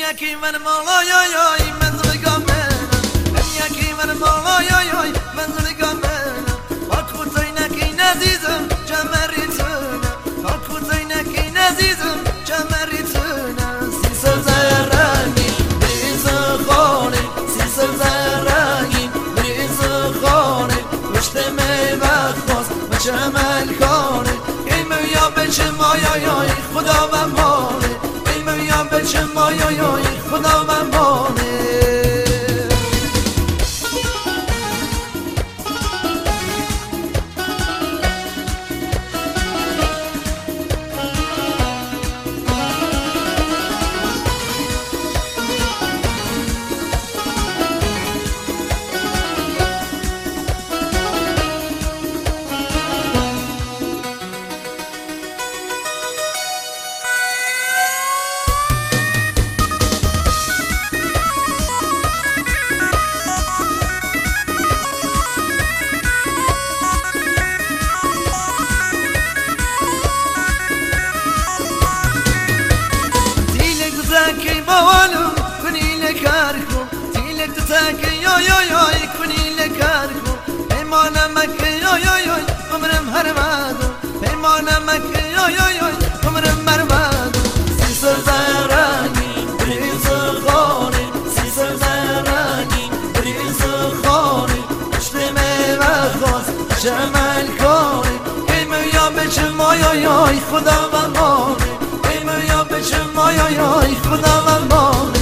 یکی من مالای منزل گامنم یکی من مالای منزل گامنم آکوتای نکی نزیزم جمریتونه آکوتای نکی نزیزم جمریتونه سیسل زرنگی بریز خانه سیسل زرنگی بریز خانه پشت میوه خواست و چمل خانه ایمه یا بچه مایای خدا و مانه ایمه یا بچه مایای خدا و مانه تاكي بوالو كوني لكاركو تيلك تاكي يو يو يو كوني لكاركو ايمانا مكي يو يو يو عمرم هرمادو ايمانا مكي يو يو يو عمرم مرمادو سيسر زراني بريز خاني سيسر زراني بريز خاني اشتمي وخاص جمال كوني ايمو يا بچم يو يو خدا وماني یا بچه مایای خدا و مانه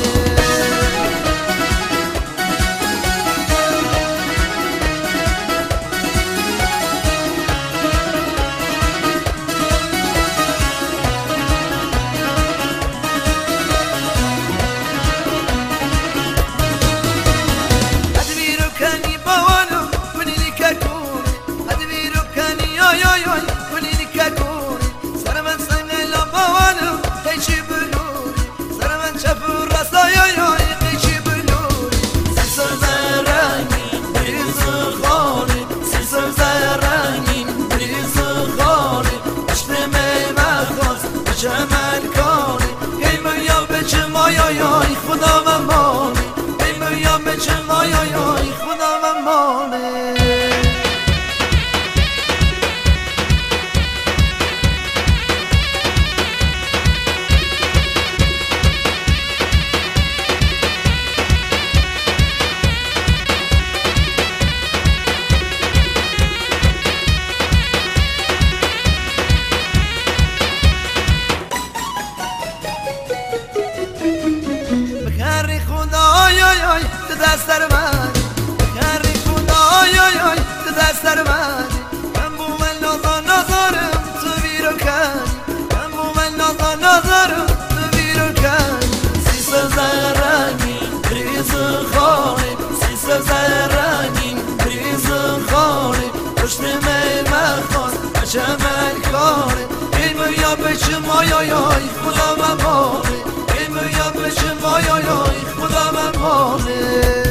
ادویرو کنی باوانو کنی لیککونی ادویرو کنی یای یای یای کنی لیککونی سر من سنگلا باوانو قیچی بلوری سر من چپور رستای یای قیچی بلوری سیسر زرنگی بریز خانه سیسر زرنگی بریز خانه عشق میوه خواست بچه ملکانه ایمه یا بچه مایای خدا و مانه ایمه یا بچه مایای خدا و مانه بکری خدا یای یای دست در من بکری خدا یای یای دست در من من بو من نظرم تو بیرو کنی من بو من نظرم تو بیرو کنی سیسر زرنگی بریز خانه سیسر زرنگی بریز خانه پشت میوه خواست بچه ملکانه ایمه یا بچه مایای خدا و مانه ایمه یا بچه مایای خدا و مانه